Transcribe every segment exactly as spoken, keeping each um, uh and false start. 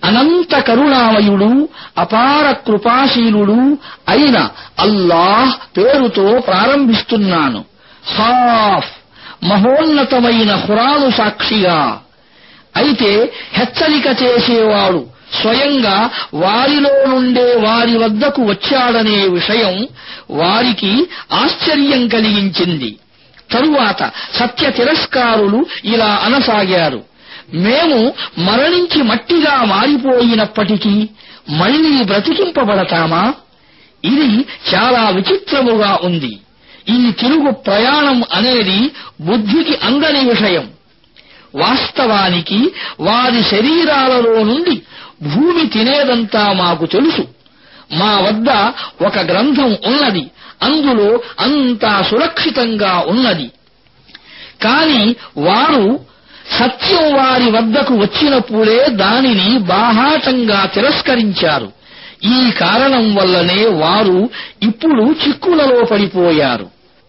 అనంత కరుణామయుడు అపార కృపాశీలుడు అయిన అల్లాహ్ పేరుతో ప్రారంభిస్తున్నాను. ఖాఫ్, మహోన్నతమైన ఖురాను సాక్షిగా. అయితే హెచ్చరిక చేసేవాడు స్వయంగా వారిలో నుండే వారి వద్దకు వచ్చాడనే విషయం వారికి ఆశ్చర్యం కలిగించింది. తరువాత సత్య తిరస్కారులు ఇలా అనసాగారు, మేము మరణించి మట్టిగా మారిపోయినప్పటికీ మళ్లీ బ్రతికింపబడతామా? ఇది చాలా విచిత్రముగా ఉంది. ఈ తిరుగు ప్రయాణం అనేది బుద్ధికి అందని విషయం. వాస్తవానికి వారి శరీరాలలో నుండి భూమి తినేదంతా మాకు తెలుసు. మా వద్ద ఒక గ్రంథం ఉన్నది, అందులో అంతా సురక్షితంగా ఉన్నది. కాని వారు సత్యం వారి వద్దకు వచ్చినప్పుడే దానిని బాహాటంగా తిరస్కరించారు. ఈ కారణం వల్లనే వారు ఇప్పుడు చిక్కులలో పడిపోయారు.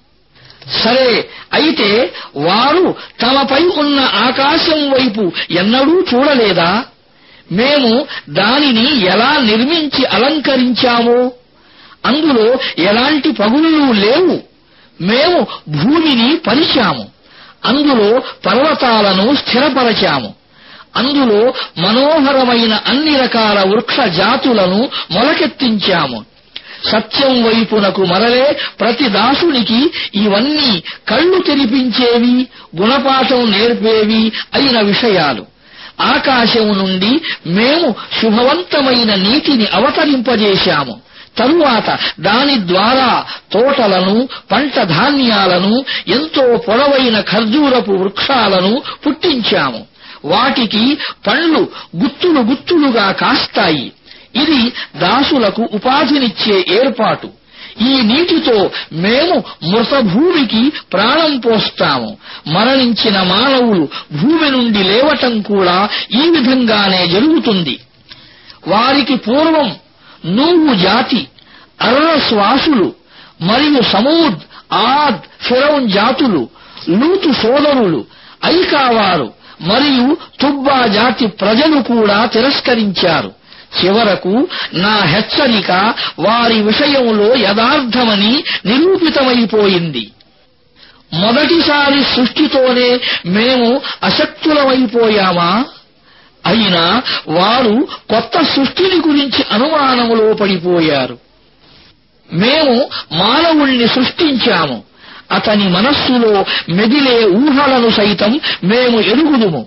సరే, అయితే వారు తమపై ఉన్న ఆకాశం వైపు ఎన్నడూ చూడలేదా? మేము దానిని ఎలా నిర్మించి అలంకరించామో అందులో ఎలాంటి పగుళ్ళు లేవు. మేము భూమిని పరిచాము, అందులో పర్వతాలను స్థిరపరచాము, అందులో మనోహరమైన అన్ని రకాల వృక్ష జాతులను మొలకెత్తించాము. సత్యం వైపునకు మరలే ప్రతి దాసునికి ఇవన్నీ కళ్ళు తెరిపించేవి, గుణపాఠం నేర్పేవి అయిన విషయాలు. ఆకాశం నుండి మేము శుభవంతమైన నీటిని అవతరింపజేశాము. తరువాత దాని ద్వారా తోటలను, పంట ధాన్యాలను, ఎంతో పొడవైన ఖర్జూరపు వృక్షాలను పుట్టించాము. వాటికి పండ్లు గుత్తులు గుత్తులుగా కాస్తాయి. ఇది దాసులకు ఉపాధినిచ్చే ఏర్పాటు. ఈ నీటితో మేము మృత భూమికి ప్రాణం పోస్తాము. మరణించిన మానవులు భూమి నుండి లేవటం కూడా ఈ విధంగానే జరుగుతుంది. వారికి పూర్వం నూహు జాతి, అర్రస్వాసులు మరియు సమూద్, ఆద్, ఫిరౌన్ జాతులు, లూతు సోదరులు, ఐకావారు మరియు తుబ్బా జాతి ప్రజలు కూడా తిరస్కరించారు. చివరకు నా హెచ్చరిక వారి విషయంలో యథార్థమని నిరూపితమైపోయింది. మొదటిసారి సృష్టితోనే మేము అశక్తులమైపోయామా? అయినా వారు కొత్త సృష్టిని గురించి అనుమానములో పడిపోయారు. మేము మానవుణ్ణి సృష్టించాము. అతని మనస్సులో మెదిలే ఊహలను సైతం మేము ఎరుగుదుము.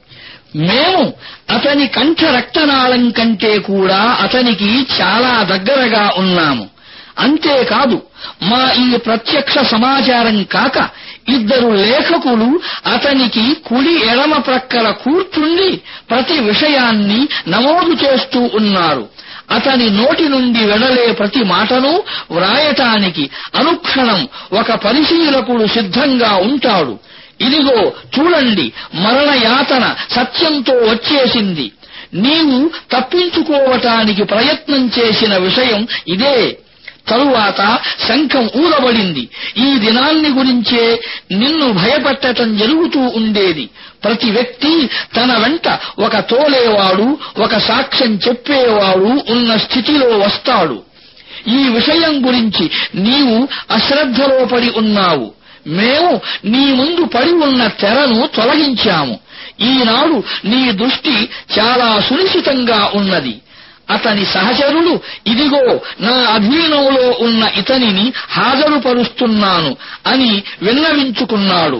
మేము అతని కంఠ రక్తనాళం కంటే కూడా అతనికి చాలా దగ్గరగా ఉన్నాము. అంతేకాదు, మా ఈ ప్రత్యక్ష సమాచారం కాక ఇద్దరు లేఖకులు అతనికి కుడి ఎడమ ప్రక్కల కూర్చుండి ప్రతి విషయాన్ని నమోదు చేస్తూ ఉన్నారు. అతని నోటి నుండి వెడలే ప్రతి మాటను వ్రాయటానికి అనుక్షణం ఒక పరిశీలకుడు సిద్ధంగా ఉంటాడు. ఇదిగో చూడండి, మరణ యాతన సత్యంతో వచ్చేసింది. నీవు తప్పించుకోవటానికి ప్రయత్నం చేసిన విషయం ఇదే. తరువాత శంఖం ఊదబడింది. ఈ దినాన్ని గురించే నిన్ను భయపెట్టటం జరుగుతూ ఉండేది. ప్రతి వ్యక్తి తన వెంట ఒక తోలేవాడు, ఒక సాక్ష్యం చెప్పేవాడు ఉన్న స్థితిలో వస్తాడు. ఈ విషయం గురించి నీవు అశ్రద్ధలో పడి ఉన్నావు. మేము నీ ముందు పడి ఉన్న తెరను తొలగించాము. ఈనాడు నీ దృష్టి చాలా సునిశితంగా ఉన్నది. అతని సహచరుడు, ఇదిగో నా అధీనంలో ఉన్న ఇతనిని హాజరుపరుస్తున్నాను అని విన్నవించుకున్నాడు.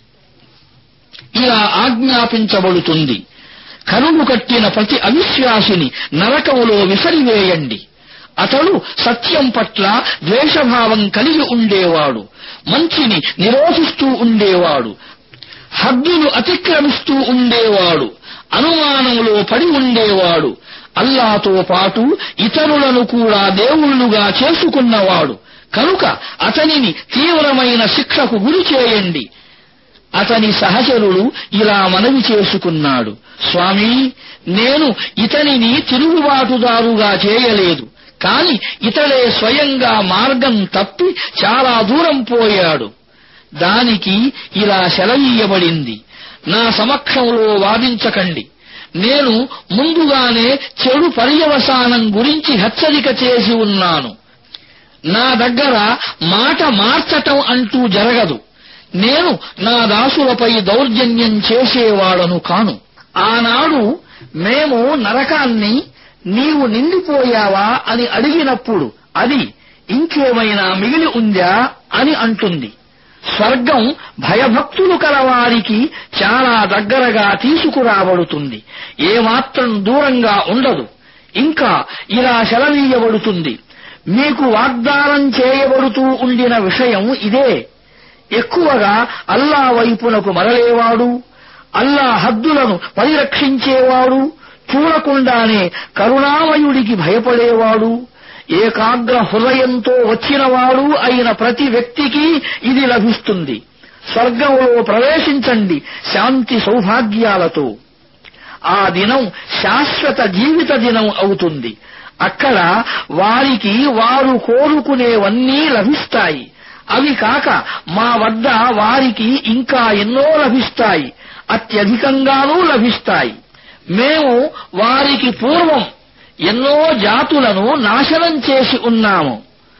ఇలా ఆజ్ఞాపించబడుతుంది, కరువు కట్టిన ప్రతి అవిశ్వాసిని నరకములో విసిరివేయండి. అతడు సత్యం పట్ల ద్వేషభావం కలిగి ఉండేవాడు, మంచిని నిరోధిస్తూ ఉండేవాడు, హద్దులు అతిక్రమిస్తూ ఉండేవాడు, అనుమానంలో పడి ఉండేవాడు, అల్లాతో పాటు ఇతరులను కూడా దేవుళ్లుగా చేసుకున్నవాడు. కనుక అతనిని తీవ్రమైన శిక్షకు గురి చేయండి. అతని సహచరుడు ఇలా మనవి చేసుకున్నాడు, స్వామీ, నేను ఇతనిని తిరుగుబాటుదారుగా చేయలేదు, కాని ఇతడే స్వయంగా మార్గం తప్పి చాలా దూరం పోయాడు. దానికి ఇలా సెలవీయబడింది, నా సమక్షంలో వాదించకండి. నేను ముందుగానే చెడు పర్యవసానం గురించి హెచ్చరిక చేసి ఉన్నాను. నా దగ్గర మాట మార్చటం అంటూ జరగదు. నేను నా దాసులపై దౌర్జన్యం చేసేవాడను కాను. ఆనాడు మేము నరకాన్ని నీవు నిండిపోయావా అని అడిగినప్పుడు అది ఇంకేమైనా మిగిలి ఉందా అని అంటుంది. స్వర్గం భయభక్తులు కలవారికి చాలా దగ్గరగా తీసుకురాబడుతుంది. ఏమాత్రం దూరంగా ఉండదు. ఇంకా ఇలా సెలవీయబడుతుంది, మీకు వాగ్దానం చేయబడుతూ ఉండిన విషయం ఇదే. ఎక్కువగా అల్లా వైపునకు మరలేవాడు, అల్లా హద్దులను పరిరక్షించేవాడు, చూడకుండానే కరుణామయుడికి భయపడేవాడు, ఏకాగ్ర హృదయంతో వచ్చినవాడు అయిన ప్రతి వ్యక్తికి ఇది లభిస్తుంది. స్వర్గంలో ప్రవేశించండి శాంతి సౌభాగ్యాలతో. ఆ దినం శాశ్వత జీవిత దినం అవుతుంది. అక్కడ వారికి వారు కోరుకునేవన్నీ లభిస్తాయి. అవి కాక మా వద్ద వారికి ఇంకా ఎన్నో లభిస్తాయి, అత్యధికంగానూ లభిస్తాయి. మేము వారికి పూర్వం ఎన్నో జాతులను నాశనం చేసి ఉన్నాము.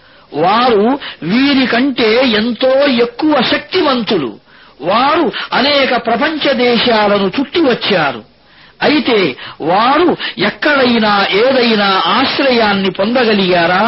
వారు వీరికంటే ఎంతో ఎక్కువ శక్తివంతులు. వారు అనేక ప్రపంచ దేశాలను చుట్టి వచ్చారు. అయితే వారు ఎక్కడైనా ఏదైనా ఆశ్రయాన్ని పొందగలిగారా?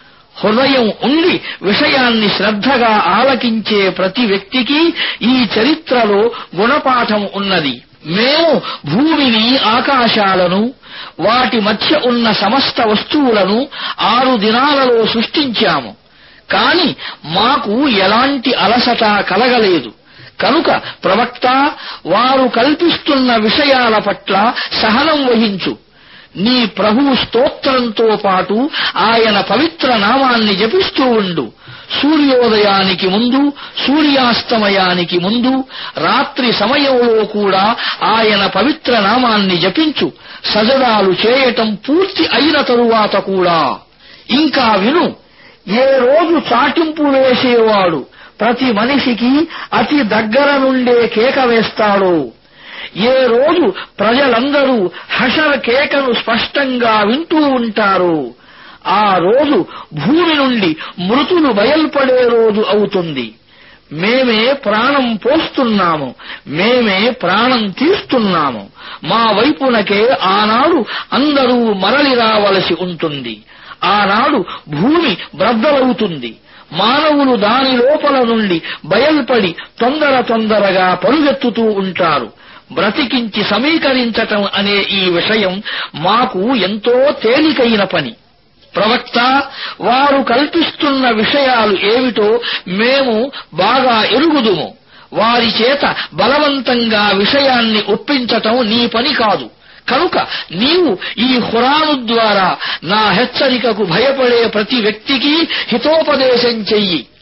హృదయం ఉండి విషయాన్ని శ్రద్ధగా ఆలకించే ప్రతి వ్యక్తికి ఈ చరిత్రలో గుణపాఠం ఉన్నది. మేము భూమిని, ఆకాశాలను, వాటి మధ్య ఉన్న సమస్త వస్తువులను ఆరు దినాలలో సృష్టించాము. కాని మాకు ఎలాంటి అలసట కలగలేదు. కనుక ప్రవక్త, వారు కల్పిస్తున్న విషయాల పట్ల సహనం వహించు. నీ ప్రభువు స్తోత్రంతో పాటు ఆయన పవిత్ర నామాన్ని జపిస్తూ ఉండు. సూర్యోదయానికి ముందు, సూర్యాస్తమయానికి ముందు, రాత్రి సమయంలో కూడా ఆయన పవిత్ర నామాన్ని జపించు. సజదాలు చేయటం పూర్తి అయిన తరువాత కూడా. ఇంకా విను, ఏ రోజు చాటింపు వేసేవాడు ప్రతి మనిషికి అతి దగ్గర నుండే కేక వేస్తాడో, ఏ రోజు ప్రజలందరూ హషర్ కేకను స్పష్టంగా వింటూ ఉంటారో, ఆ రోజు భూమి నుండి మృతులు బయల్పడే రోజు అవుతుంది. మేమే ప్రాణం పోస్తున్నాము, మేమే ప్రాణం తీస్తున్నాము. మా వైపునకే ఆనాడు అందరూ మరలి రావలసి ఉంటుంది. ఆనాడు భూమి బ్రద్దలవుతుంది. మానవులు దాని లోపల నుండి బయల్పడి తొందర తొందరగా పరుగెత్తుతూ ఉంటారు. బ్రతికించి సమీకరించటం అనే ఈ విషయం మాకు ఎంతో తేలికైన పని. ప్రవక్త, వారు కల్పిస్తున్న విషయాలు ఏమిటో మేము బాగా ఎరుగుదుము. వారి చేత బలవంతంగా విషయాన్ని ఒప్పించటం నీ పని కాదు. కనుక నీవు ఈ ఖురాను ద్వారా నా హెచ్చరికకు భయపడే ప్రతి వ్యక్తికి హితోపదేశం చెయ్యి.